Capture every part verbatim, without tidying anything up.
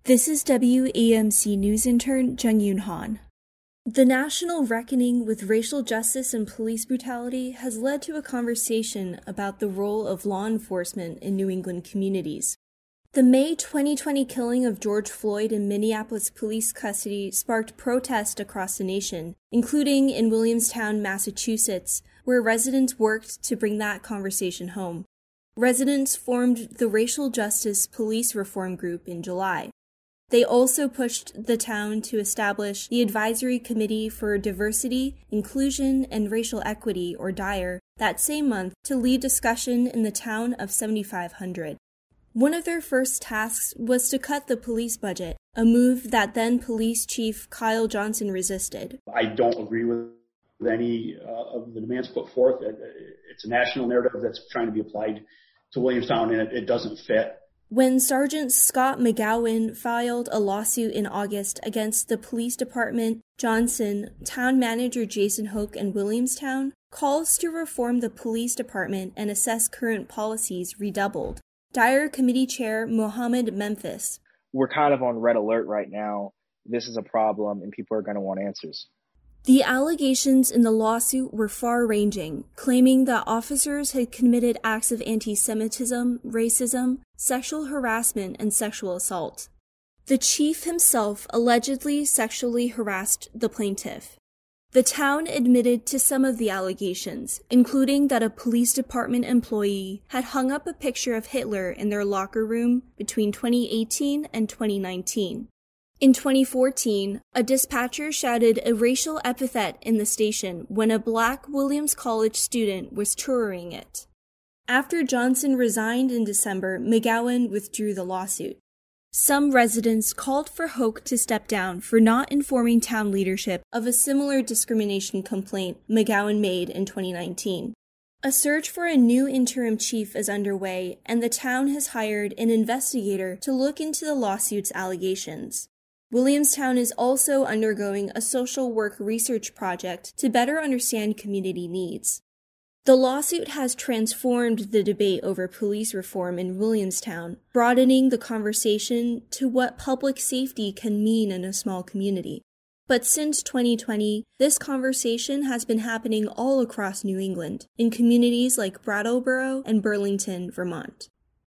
This is W A M C News intern Jung Yoon Han. The national reckoning with racial justice and police brutality has led to a conversation about the role of law enforcement in New England communities. The May twenty twenty killing of George Floyd in Minneapolis police custody sparked protest across the nation, including in Williamstown, Massachusetts, where residents worked to bring that conversation home. Residents formed the Racial Justice Police Reform Group in July. They also pushed the town to establish the Advisory Committee for Diversity, Inclusion, and Racial Equity, or D I R E, that same month to lead discussion in the town of seventy-five hundred. One of their first tasks was to cut the police budget, a move that then Police Chief Kyle Johnson resisted. I don't agree with any uh, of the demands put forth. It's a national narrative that's trying to be applied to Williamstown, and it, it doesn't fit. When Sergeant Scott McGowan filed a lawsuit in August against the police department, Johnson, town manager Jason Hoke, and Williamstown, calls to reform the police department and assess current policies redoubled. D I R E Committee Chair Mohammed Memphis. We're kind of on red alert right now. This is a problem and people are going to want answers. The allegations in the lawsuit were far-ranging, claiming that officers had committed acts of anti-Semitism, racism, sexual harassment, and sexual assault. The chief himself allegedly sexually harassed the plaintiff. The town admitted to some of the allegations, including that a police department employee had hung up a picture of Hitler in their locker room between twenty eighteen and twenty nineteen. In twenty fourteen, a dispatcher shouted a racial epithet in the station when a black Williams College student was touring it. After Johnson resigned in December, McGowan withdrew the lawsuit. Some residents called for Hoke to step down for not informing town leadership of a similar discrimination complaint McGowan made in twenty nineteen. A search for a new interim chief is underway, and the town has hired an investigator to look into the lawsuit's allegations. Williamstown is also undergoing a social work research project to better understand community needs. The lawsuit has transformed the debate over police reform in Williamstown, broadening the conversation to what public safety can mean in a small community. But since twenty twenty, this conversation has been happening all across New England, in communities like Brattleboro and Burlington, Vermont.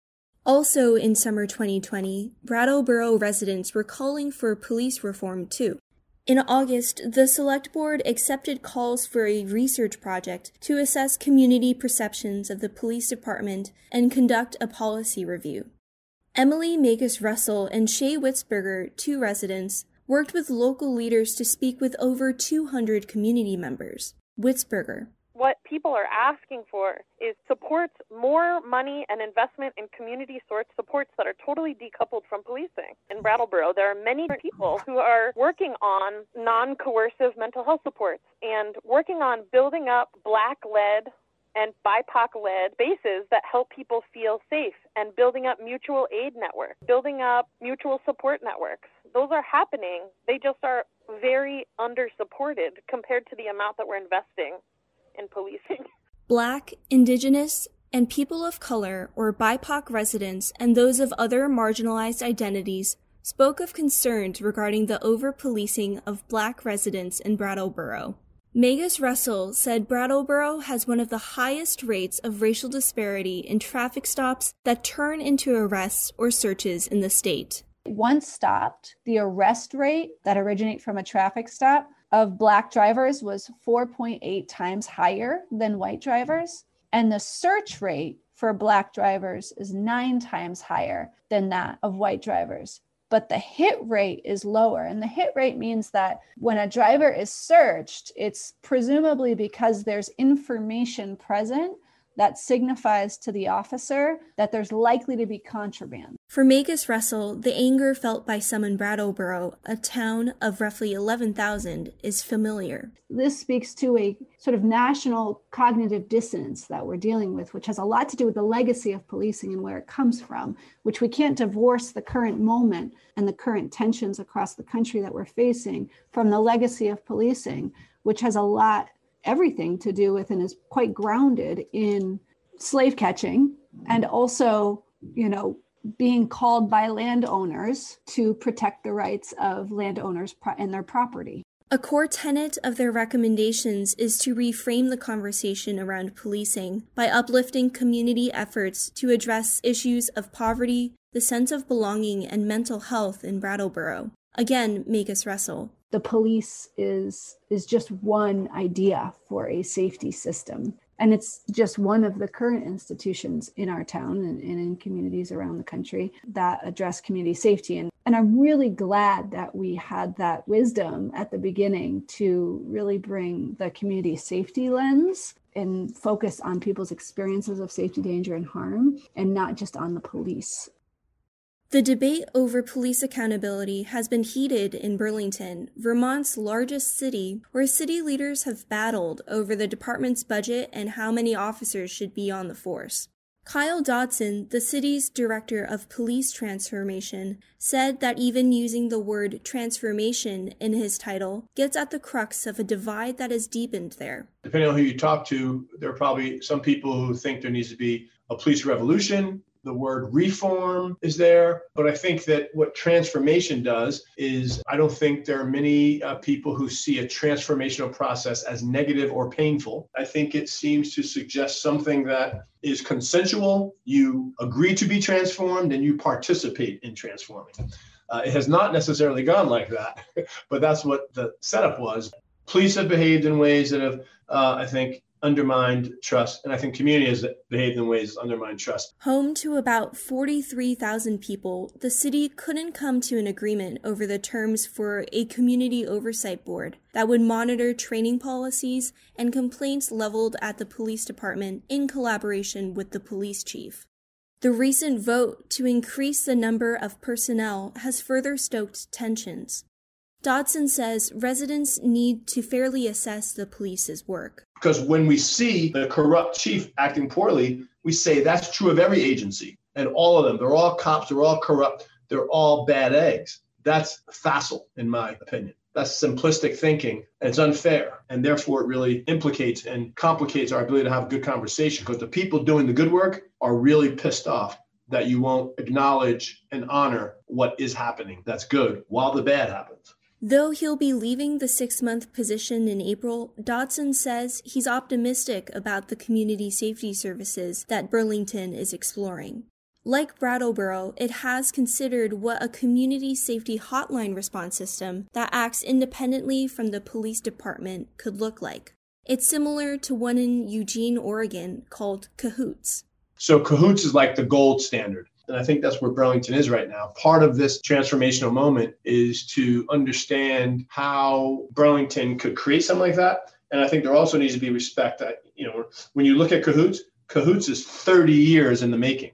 Also in summer twenty twenty, Brattleboro residents were calling for police reform too. In August, the Select Board accepted calls for a research project to assess community perceptions of the police department and conduct a policy review. Emily Magus Russell and Shay Witzberger, two residents, worked with local leaders to speak with over two hundred community members. Witzberger. What people are asking for is supports, more money and investment in community source supports that are totally decoupled from policing. In Brattleboro, there are many people who are working on non-coercive mental health supports and working on building up Black-led and B I P O C-led spaces that help people feel safe, and building up mutual aid networks, building up mutual support networks. Those are happening. They just are very under-supported compared to the amount that we're investing in policing. Black, Indigenous, and people of color or B I P O C residents and those of other marginalized identities spoke of concerns regarding the over-policing of Black residents in Brattleboro. Magus Russell said Brattleboro has one of the highest rates of racial disparity in traffic stops that turn into arrests or searches in the state. Once stopped, the arrest rate that originate from a traffic stop of Black drivers was four point eight times higher than white drivers, and the search rate for Black drivers is nine times higher than that of white drivers. But the hit rate is lower, and the hit rate means that when a driver is searched, it's presumably because there's information present that signifies to the officer that there's likely to be contraband. For Magus Russell, the anger felt by some in Brattleboro, a town of roughly eleven thousand, is familiar. This speaks to a sort of national cognitive dissonance that we're dealing with, which has a lot to do with the legacy of policing and where it comes from, which we can't divorce the current moment and the current tensions across the country that we're facing from the legacy of policing, which has a lot everything to do with and is quite grounded in slave catching and also, you know, being called by landowners to protect the rights of landowners and their property. A core tenet of their recommendations is to reframe the conversation around policing by uplifting community efforts to address issues of poverty, the sense of belonging, and mental health in Brattleboro. Again, make us wrestle. The police is is just one idea for a safety system. And it's just one of the current institutions in our town and, and in communities around the country that address community safety. And, and I'm really glad that we had that wisdom at the beginning to really bring the community safety lens and focus on people's experiences of safety, danger, and harm, and not just on the police. The debate over police accountability has been heated in Burlington, Vermont's largest city, where city leaders have battled over the department's budget and how many officers should be on the force. Kyle Dodson, the city's director of police transformation, said that even using the word transformation in his title gets at the crux of a divide that has deepened there. Depending on who you talk to, there are probably some people who think there needs to be a police revolution. The word reform is there, but I think that what transformation does is I don't think there are many uh, people who see a transformational process as negative or painful. I think it seems to suggest something that is consensual. You agree to be transformed and you participate in transforming. Uh, it has not necessarily gone like that, but that's what the setup was. Police have behaved in ways that have, uh, I think, undermined trust, and I think community has behaved in ways that undermine trust. Home to about forty-three thousand people, the city couldn't come to an agreement over the terms for a community oversight board that would monitor training policies and complaints leveled at the police department in collaboration with the police chief. The recent vote to increase the number of personnel has further stoked tensions. Dodson says residents need to fairly assess the police's work. Because when we see the corrupt chief acting poorly, we say that's true of every agency. And all of them, they're all cops, they're all corrupt, they're all bad eggs. That's facile, in my opinion. That's simplistic thinking, and it's unfair. And therefore, it really implicates and complicates our ability to have a good conversation, because the people doing the good work are really pissed off that you won't acknowledge and honor what is happening that's good while the bad happens. Though he'll be leaving the six-month position in April, Dodson says he's optimistic about the community safety services that Burlington is exploring. Like Brattleboro, it has considered what a community safety hotline response system that acts independently from the police department could look like. It's similar to one in Eugene, Oregon, called Cahoots. So Cahoots is like the gold standard. And I think that's where Burlington is right now. Part of this transformational moment is to understand how Burlington could create something like that. And I think there also needs to be respect that, you know, when you look at Cahoots, Cahoots is thirty years in the making.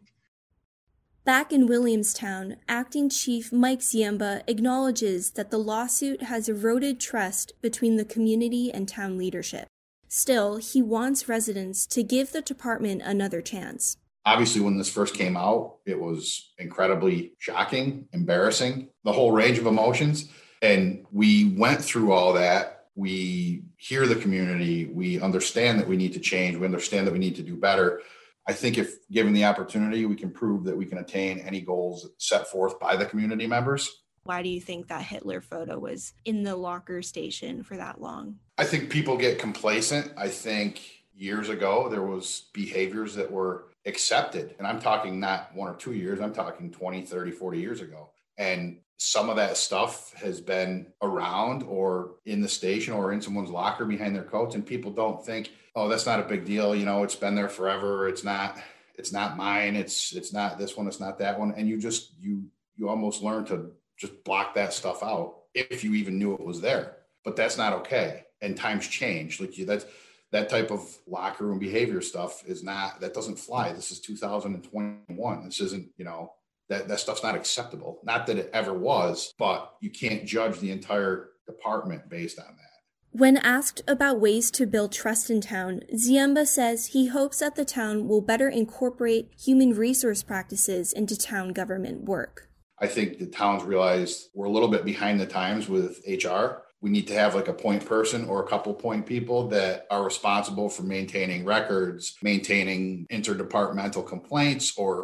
Back in Williamstown, Acting Chief Mike Ziemba acknowledges that the lawsuit has eroded trust between the community and town leadership. Still, he wants residents to give the department another chance. Obviously, when this first came out, it was incredibly shocking, embarrassing, the whole range of emotions. And we went through all that. We hear the community. We understand that we need to change. We understand that we need to do better. I think if given the opportunity, we can prove that we can attain any goals set forth by the community members. Why do you think that Hitler photo was in the locker station for that long? I think people get complacent. I think years ago, there was behaviors that were accepted. And I'm talking not one or two years, I'm talking twenty, thirty, forty years ago. And some of that stuff has been around or in the station or in someone's locker behind their coats. And people don't think, oh, that's not a big deal. You know, it's been there forever. It's not, it's not mine. It's, it's not this one. It's not that one. And you just, you, you almost learn to just block that stuff out if you even knew it was there. But that's not okay. And times change. Like you, that's, that type of locker room behavior stuff is not, that doesn't fly. This is two thousand twenty-one. This isn't, you know, that, that stuff's not acceptable. Not that it ever was, but you can't judge the entire department based on that. When asked about ways to build trust in town, Ziemba says he hopes that the town will better incorporate human resource practices into town government work. I think the towns realized we're a little bit behind the times with H R. We need to have like a point person or a couple point people that are responsible for maintaining records, maintaining interdepartmental complaints or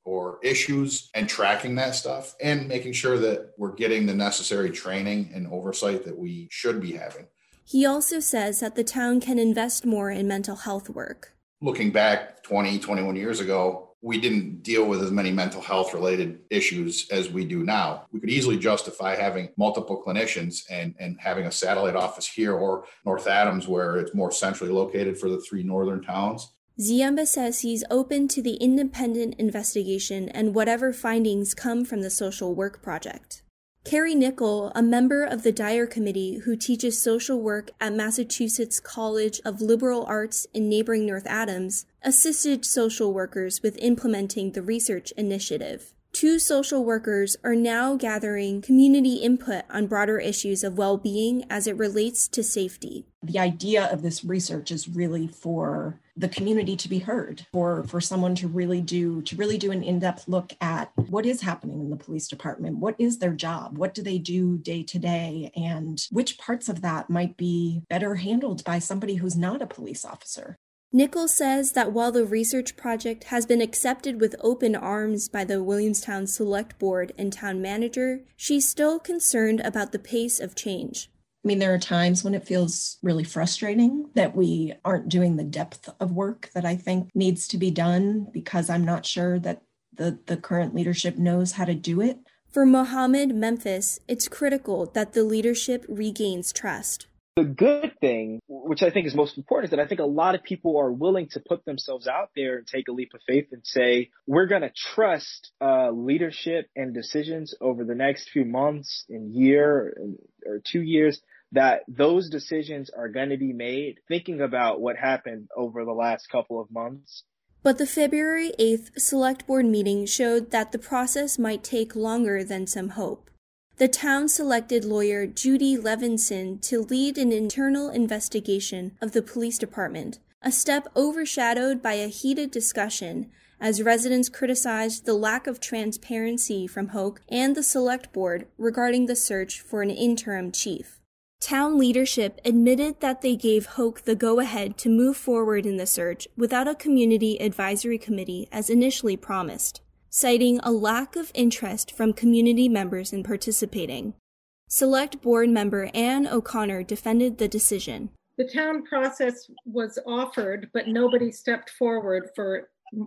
or issues and tracking that stuff and making sure that we're getting the necessary training and oversight that we should be having. He also says that the town can invest more in mental health work. Looking back twenty, twenty-one years ago, we didn't deal with as many mental health related issues as we do now. We could easily justify having multiple clinicians and, and having a satellite office here or North Adams, where it's more centrally located for the three northern towns. Ziemba says he's open to the independent investigation and whatever findings come from the social work project. Carrie Nickel, a member of the Dyer Committee who teaches social work at Massachusetts College of Liberal Arts in neighboring North Adams, assisted social workers with implementing the research initiative. Two social workers are now gathering community input on broader issues of well-being as it relates to safety. The idea of this research is really for the community to be heard, for, for someone to really do to really do an in-depth look at what is happening in the police department, what is their job, what do they do day to day, and which parts of that might be better handled by somebody who's not a police officer. Nichols says that while the research project has been accepted with open arms by the Williamstown Select Board and town manager, she's still concerned about the pace of change. I mean, there are times when it feels really frustrating that we aren't doing the depth of work that I think needs to be done because I'm not sure that the, the current leadership knows how to do it. For Mohammed Memphis, it's critical that the leadership regains trust. The good thing, which I think is most important, is that I think a lot of people are willing to put themselves out there and take a leap of faith and say, we're going to trust uh, leadership and decisions over the next few months and year or two years, that those decisions are going to be made thinking about what happened over the last couple of months. But the February eighth Select Board meeting showed that the process might take longer than some hope. The town selected lawyer Judy Levinson to lead an internal investigation of the police department, a step overshadowed by a heated discussion as residents criticized the lack of transparency from Hoke and the Select Board regarding the search for an interim chief. Town leadership admitted that they gave Hoke the go-ahead to move forward in the search without a community advisory committee as initially promised, citing a lack of interest from community members in participating. Select Board member Ann O'Connor defended the decision. The town process was offered, but nobody stepped forward for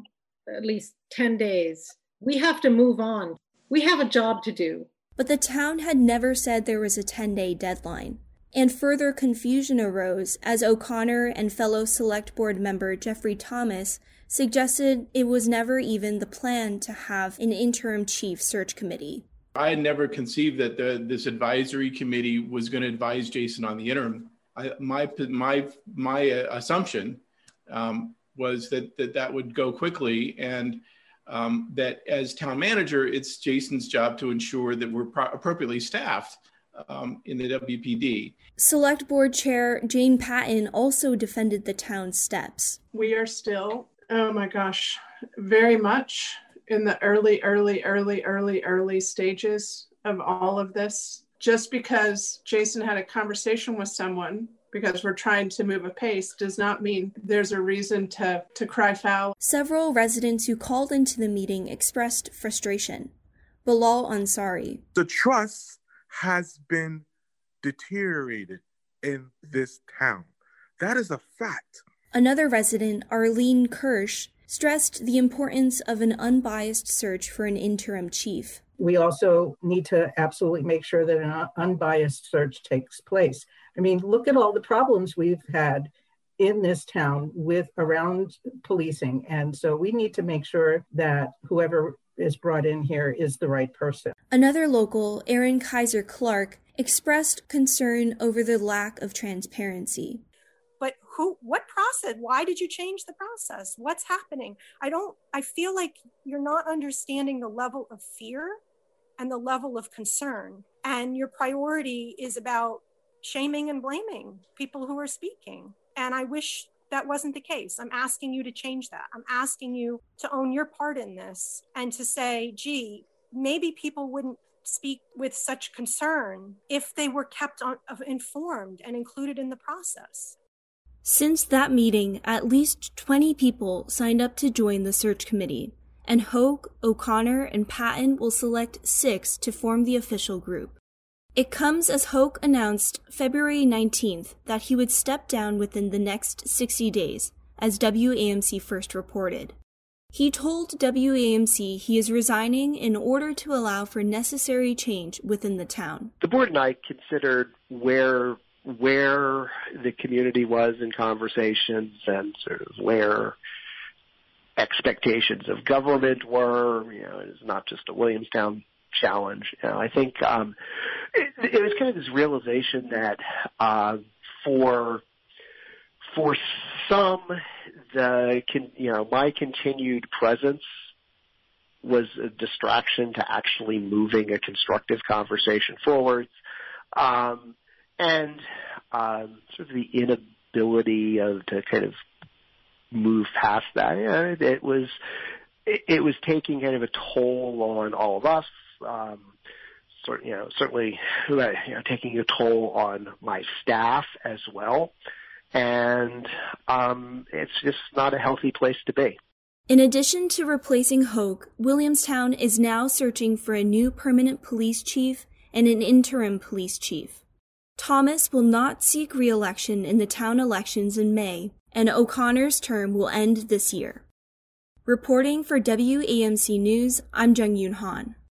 at least ten days. We have to move on. We have a job to do. But the town had never said there was a ten-day deadline. And further confusion arose as O'Connor and fellow Select Board member Jeffrey Thomas suggested it was never even the plan to have an interim chief search committee. I had never conceived that the, this advisory committee was going to advise Jason on the interim. I, my my my uh, assumption um, was that, that that would go quickly, and um, that as town manager, it's Jason's job to ensure that we're pro- appropriately staffed um, in the W P D. Select Board Chair Jane Patton also defended the town's steps. We are still, oh my gosh, very much in the early, early, early, early, early stages of all of this. Just because Jason had a conversation with someone, because we're trying to move a pace, does not mean there's a reason to, to cry foul. Several residents who called into the meeting expressed frustration. Bilal Ansari. The trust has been deteriorated in this town. That is a fact. Another resident, Arlene Kirsch, stressed the importance of an unbiased search for an interim chief. We also need to absolutely make sure that an unbiased search takes place. I mean, look at all the problems we've had in this town with around policing. And so we need to make sure that whoever is brought in here is the right person. Another local, Erin Kaiser Clark, expressed concern over the lack of transparency. But who, what process? Why did you change the process? What's happening? I don't, I feel like you're not understanding the level of fear and the level of concern. And your priority is about shaming and blaming people who are speaking. And I wish that wasn't the case. I'm asking you to change that. I'm asking you to own your part in this and to say, gee, maybe people wouldn't speak with such concern if they were kept on, informed and included in the process. Since that meeting, at least twenty people signed up to join the search committee, and Hoke, O'Connor, and Patton will select six to form the official group. It comes as Hoke announced February nineteenth that he would step down within the next sixty days, as W A M C first reported. He told W A M C he is resigning in order to allow for necessary change within the town. The board and I considered where where the community was in conversations and sort of where expectations of government were. You know, it's not just a Williamstown challenge. You know, I think um, it, it was kind of this realization that uh, for for some, the you know my continued presence was a distraction to actually moving a constructive conversation forward, um, and um, sort of the inability of to kind of move past that. You know, it was it, it was taking kind of a toll on all of us. Um, sort you know certainly you know, taking a toll on my staff as well, and um, it's just not a healthy place to be. In addition to replacing Hoke, Williamstown is now searching for a new permanent police chief and an interim police chief. Thomas will not seek re-election in the town elections in May, and O'Connor's term will end this year. Reporting for W A M C News, I'm Jung Yoon Han.